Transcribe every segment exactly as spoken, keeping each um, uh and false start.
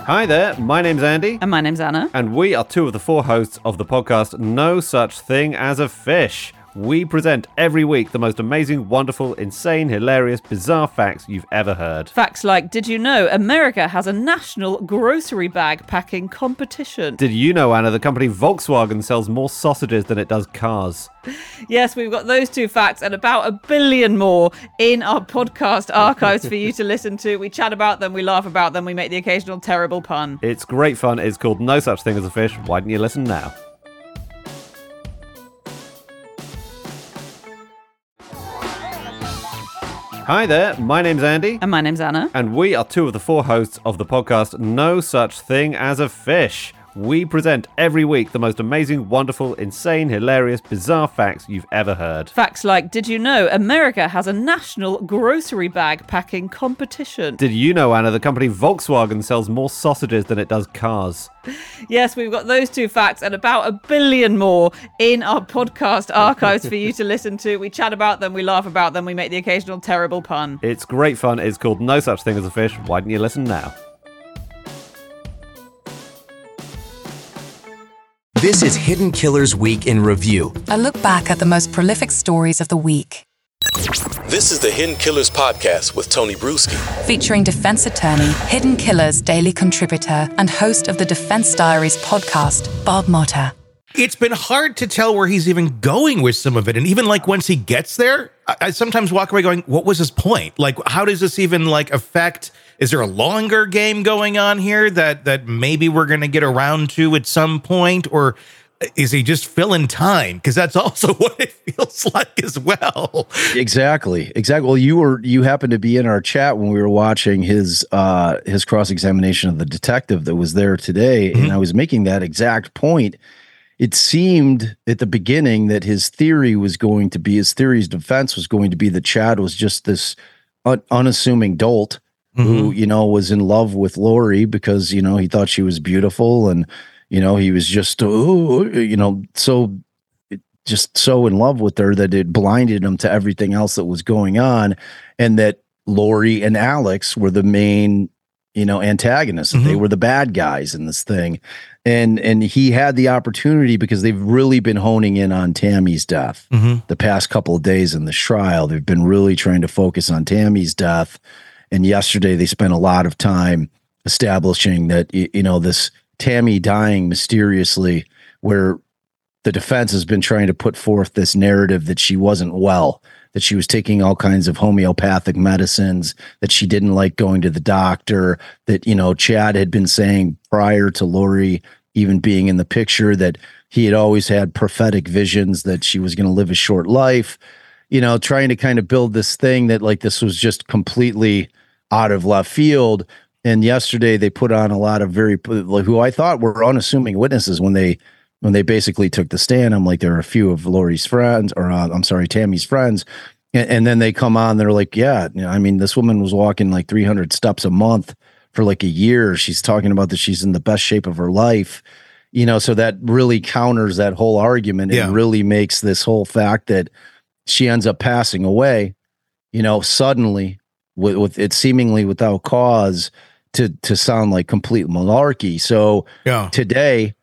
Hi there, my name's Andy. And my name's Anna. And we are two of the four hosts of the podcast No Such Thing as a Fish. We present every week the most amazing, wonderful, insane, hilarious, bizarre facts you've ever heard. Facts like, did you know America has a national grocery bag packing competition? Did you know, Anna, the company Volkswagen sells more sausages than it does cars? Yes, we've got those two facts and about a billion more in our podcast archives for you to listen to. We chat about them, we laugh about them, we make the occasional terrible pun. It's great fun. It's called No Such Thing as a Fish. Why don't you listen now? Hi there, my name's Andy. And my name's Anna. And we are two of the four hosts of the podcast No Such Thing as a Fish. We present every week the most amazing, wonderful, insane, hilarious, bizarre facts you've ever heard. Facts like, did you know America has a national grocery bag packing competition? Did you know, Anna, the company Volkswagen sells more sausages than it does cars? Yes, we've got those two facts and about a billion more in our podcast archives for you to listen to. We chat about them, we laugh about them, we make the occasional terrible pun. It's great fun. It's called No Such Thing as a Fish. Why don't you listen now? This is Hidden Killers Week in Review. A look back at the most prolific stories of the week. This is the Hidden Killers Podcast with Tony Bruschi. Featuring defense attorney, Hidden Killers daily contributor, and host of the Defense Diaries podcast, Bob Motta. It's been hard to tell where he's even going with some of it. And even like once he gets there, I, I sometimes walk away going, what was his point? Like, how does this even like affect... Is there a longer game going on here that that maybe we're going to get around to at some point? Or is he just filling time? Because that's also what it feels like as well. Exactly. Exactly. Well, you were you happened to be in our chat when we were watching his uh, his cross-examination of the detective that was there today. Mm-hmm. And I was making that exact point. It seemed at the beginning that his theory was going to be, his theory's defense was going to be that Chad was just this un- unassuming dolt. Mm-hmm. Who, you know, was in love with Lori because, you know, he thought she was beautiful and, you know, he was just, oh, you know, so just so in love with her that it blinded him to everything else that was going on. And that Lori and Alex were the main, you know, antagonists. Mm-hmm. They were the bad guys in this thing. And, and he had the opportunity because they've really been honing in on Tammy's death mm-hmm. the past couple of days in the trial. They've been really trying to focus on Tammy's death. And yesterday they spent a lot of time establishing that, you know, this Tammy dying mysteriously, where the defense has been trying to put forth this narrative that she wasn't well, that she was taking all kinds of homeopathic medicines, that she didn't like going to the doctor, that, you know, Chad had been saying prior to Lori even being in the picture that he had always had prophetic visions that she was going to live a short life, you know, trying to kind of build this thing that like this was just completely out of left field. And yesterday they put on a lot of very, who I thought were unassuming witnesses when they, when they basically took the stand. I'm like, there are a few of Lori's friends, or uh, I'm sorry, Tammy's friends. And, and then they come on, they're like, yeah, you know, I mean, this woman was walking like three hundred steps a month for like a year. She's talking about that she's in the best shape of her life. You know, so that really counters that whole argument. Yeah. It really makes this whole fact that she ends up passing away, you know, suddenly, with, with it seemingly without cause, to to sound like complete malarkey. So yeah. Today,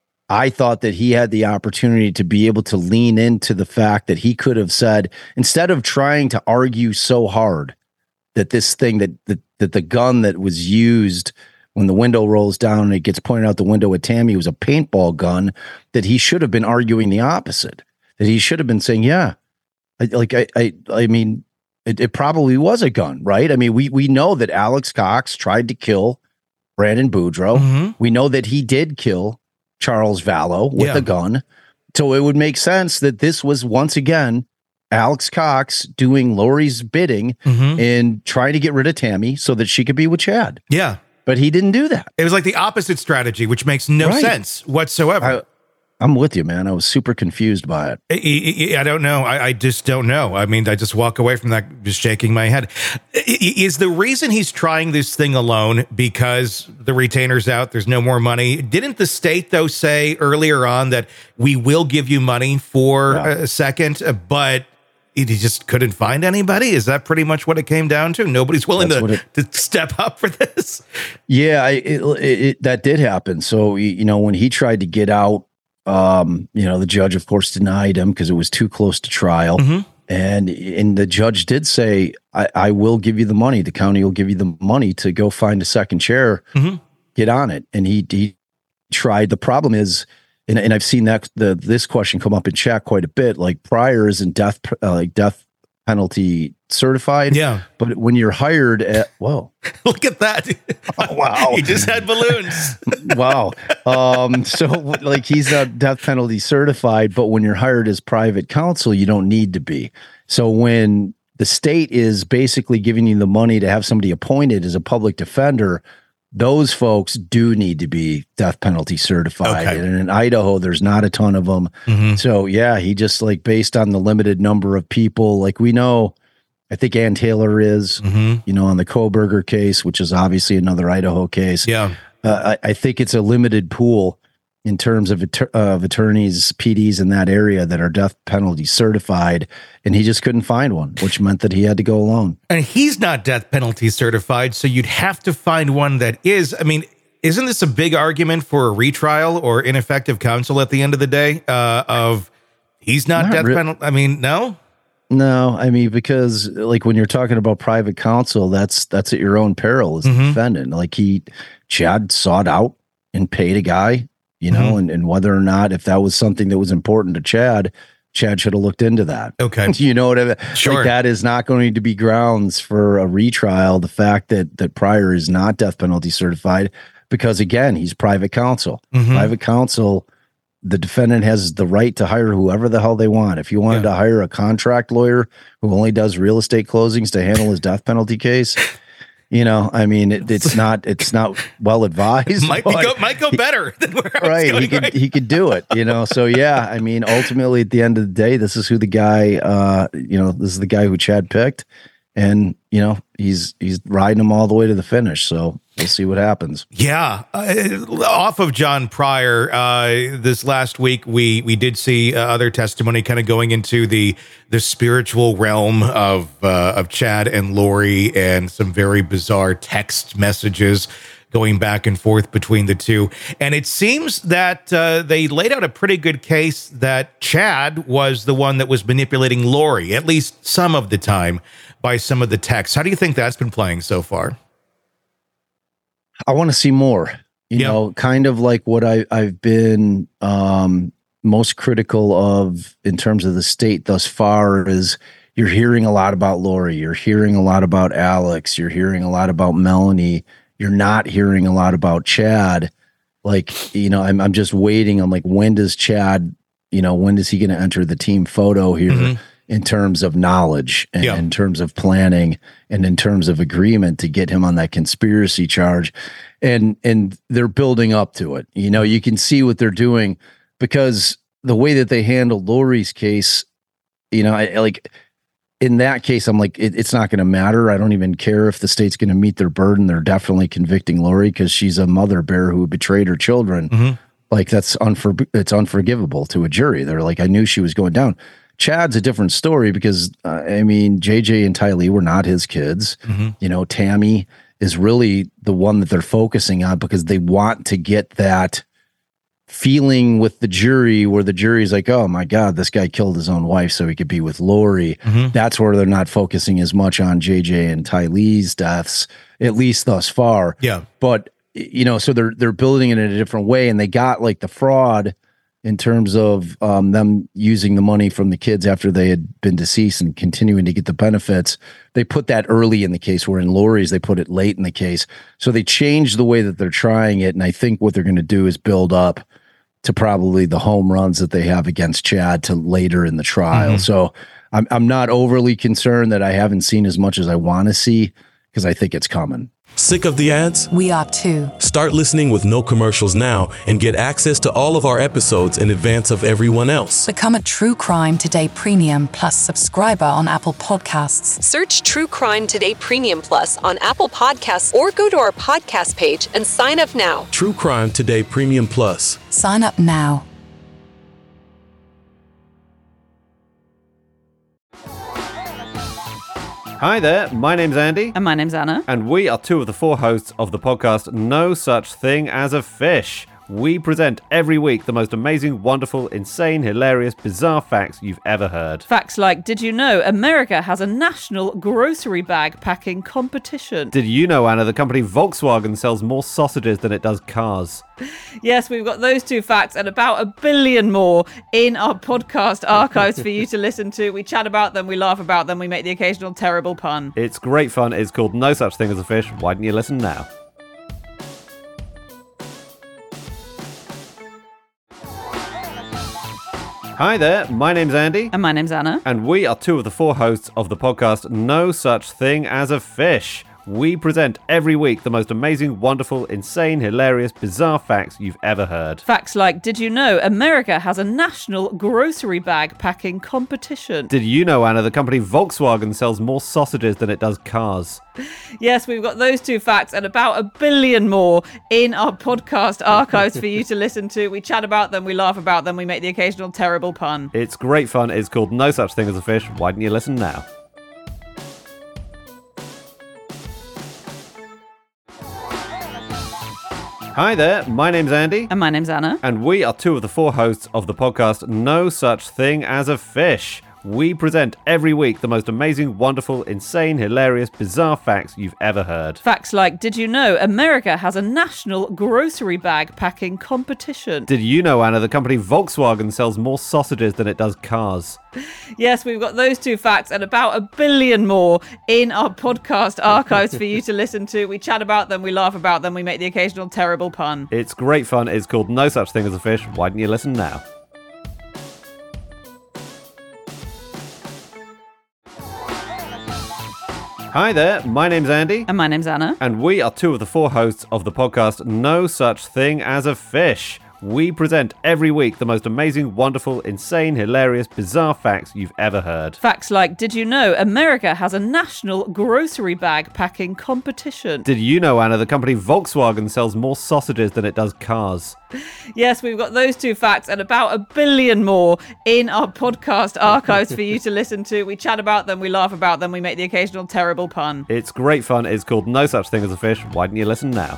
I thought that he had the opportunity to be able to lean into the fact that he could have said, instead of trying to argue so hard that this thing that that, that the gun that was used when the window rolls down and it gets pointed out the window at Tammy was a paintball gun, that he should have been arguing the opposite, that he should have been saying, yeah, I, like I I I mean. It, it probably was a gun, right? I mean, we we know that Alex Cox tried to kill Brandon Boudreaux. Mm-hmm. We know that he did kill Charles Vallow with yeah. a gun. So it would make sense that this was once again Alex Cox doing Lori's bidding mm-hmm. and trying to get rid of Tammy so that she could be with Chad. Yeah. But he didn't do that. It was like the opposite strategy, which makes no right. sense whatsoever. I, I'm with you, man. I was super confused by it. I, I, I don't know. I, I just don't know. I mean, I just walk away from that just shaking my head. Is the reason he's trying this thing alone because the retainer's out, there's no more money? Didn't the state, though, say earlier on that we will give you money for yeah. a second, but he just couldn't find anybody? Is that pretty much what it came down to? Nobody's willing to, it, to step up for this? Yeah, it, it, it, that did happen. So, you know, when he tried to get out, um, you know, the judge, of course, denied him because it was too close to trial. Mm-hmm. And and the judge did say, I, I will give you the money. The county will give you the money to go find a second chair, mm-hmm. get on it. And he he tried. The problem is, and, and I've seen that the this question come up in chat quite a bit, like Pryor isn't death uh, like death penalty certified. Yeah. But when you're hired at, whoa. Look at that. Oh, wow. He just had balloons. Wow. Um, so like he's not death penalty certified, but when you're hired as private counsel, you don't need to be. So when the state is basically giving you the money to have somebody appointed as a public defender, those folks do need to be death penalty certified. Okay. And in Idaho, there's not a ton of them. Mm-hmm. So yeah, he just like based on the limited number of people, like we know, I think Ann Taylor is, mm-hmm. you know, on the Koberger case, which is obviously another Idaho case. Yeah. Uh, I, I think it's a limited pool in terms of, att- of attorneys, P Ds in that area that are death penalty certified. And he just couldn't find one, which meant that he had to go alone. And he's not death penalty certified. So you'd have to find one that is. I mean, isn't this a big argument for a retrial or ineffective counsel at the end of the day uh, of he's not, not death re- penalty? I mean, no? No, I mean, because like when you're talking about private counsel, that's that's at your own peril as mm-hmm. the defendant. Like he, Chad sought out and paid a guy, you know, mm-hmm. and, and whether or not if that was something that was important to Chad, Chad should have looked into that. Okay. You know what I mean? Sure. Like that is not going to be grounds for a retrial. The fact that that Pryor is not death penalty certified, because again, he's private counsel. Mm-hmm. Private counsel. The defendant has the right to hire whoever the hell they want. If you wanted yeah. to hire a contract lawyer who only does real estate closings to handle his death penalty case, you know, I mean, it, it's not it's not well advised. Might be go, might go better than where I was right. going, He could right? he could do it, you know. So yeah, I mean, ultimately at the end of the day, this is who the guy, uh, you know, this is the guy who Chad picked, and you know, he's he's riding him all the way to the finish. So we'll see what happens. Yeah. Uh, off of John Pryor, uh, this last week, we we did see uh, other testimony kind of going into the the spiritual realm of uh, of Chad and Lori, and some very bizarre text messages going back and forth between the two. And it seems that uh, they laid out a pretty good case that Chad was the one that was manipulating Lori, at least some of the time, by some of the texts. How do you think that's been playing so far? I want to see more, you yeah. know, kind of like what I, I've been um, most critical of in terms of the state thus far is you're hearing a lot about Lori, you're hearing a lot about Alex, you're hearing a lot about Melanie, you're not hearing a lot about Chad. Like, you know, I'm I'm just waiting. I'm like, when does Chad, you know, when is he going to enter the team photo here? Mm-hmm. In terms of knowledge and yeah. in terms of planning and in terms of agreement to get him on that conspiracy charge. And, and they're building up to it. You know, you can see what they're doing because the way that they handled Lori's case, you know, I, like in that case, I'm like, it, it's not going to matter. I don't even care if the state's going to meet their burden. They're definitely convicting Lori because she's a mother bear who betrayed her children. Mm-hmm. Like that's unfor- it's unforgivable to a jury. They're like, I knew she was going down. Chad's a different story because, uh, I mean, J J and Tylee were not his kids. Mm-hmm. You know, Tammy is really the one that they're focusing on because they want to get that feeling with the jury where the jury's like, oh, my God, this guy killed his own wife so he could be with Lori. Mm-hmm. That's where they're not focusing as much on J J and Tylee's deaths, at least thus far. Yeah. But, you know, so they're they're building it in a different way. And they got like the fraud in terms of um, them using the money from the kids after they had been deceased and continuing to get the benefits. They put that early in the case, where in Lori's, they put it late in the case. So they changed the way that they're trying it. And I think what they're going to do is build up to probably the home runs that they have against Chad to later in the trial. Mm-hmm. So I'm, I'm not overly concerned that I haven't seen as much as I want to see because I think it's coming. Sick of the ads? We are too. Start listening with no commercials now and get access to all of our episodes in advance of everyone else. Become a True Crime Today Premium Plus subscriber on Apple Podcasts. Search True Crime Today Premium Plus on Apple Podcasts or go to our podcast page and sign up now. True Crime Today Premium Plus. Sign up now. Hi there, my name's Andy. And my name's Anna. And we are two of the four hosts of the podcast No Such Thing as a Fish. We present every week the most amazing, wonderful, insane, hilarious, bizarre facts you've ever heard. Facts like, did you know America has a national grocery bag packing competition? Did you know, Anna, the company Volkswagen sells more sausages than it does cars? Yes, we've got those two facts and about a billion more in our podcast archives for you to listen to. We chat about them, we laugh about them, we make the occasional terrible pun. It's great fun. It's called No Such Thing as a Fish. Why don't you listen now? Hi there, my name's Andy. And my name's Anna. And we are two of the four hosts of the podcast No Such Thing as a Fish. We present every week the most amazing, wonderful, insane, hilarious, bizarre facts you've ever heard. Facts like, did you know America has a national grocery bag packing competition? Did you know, Anna, the company Volkswagen sells more sausages than it does cars? Yes, we've got those two facts and about a billion more in our podcast archives for you to listen to. We chat about them, we laugh about them, we make the occasional terrible pun. It's great fun. It's called No Such Thing as a Fish. Why don't you listen now? Hi there, my name's Andy. And my name's Anna. And we are two of the four hosts of the podcast No Such Thing as a Fish. We present every week the most amazing, wonderful, insane, hilarious, bizarre facts you've ever heard. Facts like, did you know America has a national grocery bag packing competition? Did you know, Anna, the company Volkswagen sells more sausages than it does cars? Yes, we've got those two facts and about a billion more in our podcast archives for you to listen to. We chat about them, we laugh about them, we make the occasional terrible pun. It's great fun. It's called No Such Thing as a Fish. Why don't you listen now? Hi there, my name's Andy. And my name's Anna. And we are two of the four hosts of the podcast No Such Thing as a Fish. We present every week the most amazing, wonderful, insane, hilarious, bizarre facts you've ever heard. Facts like, did you know America has a national grocery bag packing competition? Did you know, Anna, the company Volkswagen sells more sausages than it does cars? Yes, we've got those two facts and about a billion more in our podcast archives for you to listen to. We chat about them, we laugh about them, we make the occasional terrible pun. It's great fun. It's called No Such Thing as a Fish. Why don't you listen now?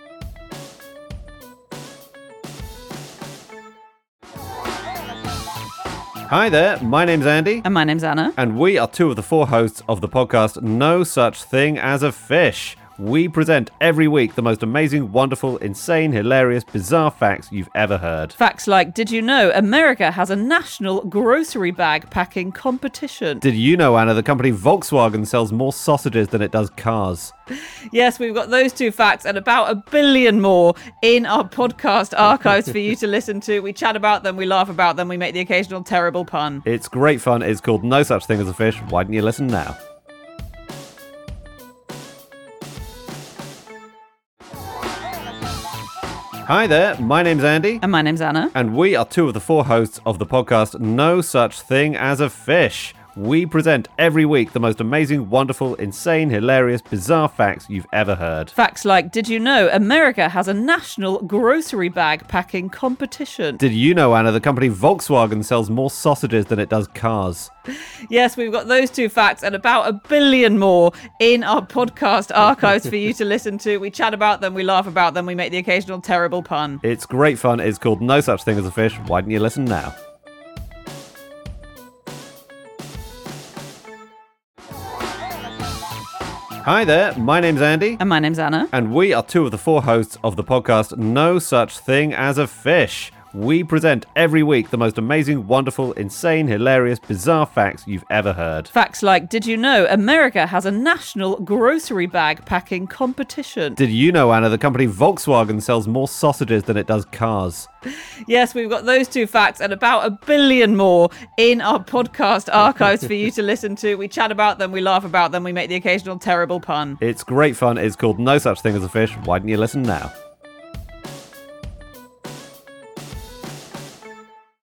Hi there, my name's Andy. And my name's Anna. And we are two of the four hosts of the podcast No Such Thing as a Fish. We present every week the most amazing, wonderful, insane, hilarious, bizarre facts you've ever heard. Facts like, did you know America has a national grocery bag packing competition? Did you know, Anna, the company Volkswagen sells more sausages than it does cars? Yes, we've got those two facts and about a billion more in our podcast archives for you to listen to. We chat about them, we laugh about them, we make the occasional terrible pun. It's great fun. It's called No Such Thing as a Fish. Why don't you listen now? Hi there, my name's Andy. And my name's Anna. And we are two of the four hosts of the podcast No Such Thing as a Fish. We present every week the most amazing, wonderful, insane, hilarious, bizarre facts you've ever heard. Facts like, did you know America has a national grocery bag packing competition? Did you know, Anna, the company Volkswagen sells more sausages than it does cars? Yes, we've got those two facts and about a billion more in our podcast archives for you to listen to. We chat about them, we laugh about them, we make the occasional terrible pun. It's great fun. It's called No Such Thing as a Fish. Why don't you listen now? Hi there, my name's Andy. And my name's Anna. And we are two of the four hosts of the podcast No Such Thing as a Fish. We present every week the most amazing, wonderful, insane, hilarious, bizarre facts you've ever heard. Facts like, did you know America has a national grocery bag packing competition? Did you know, Anna, the company Volkswagen sells more sausages than it does cars? Yes, we've got those two facts and about a billion more in our podcast archives for you to listen to. We chat about them, we laugh about them, we make the occasional terrible pun. It's great fun. It's called No Such Thing as a Fish. Why don't you listen now?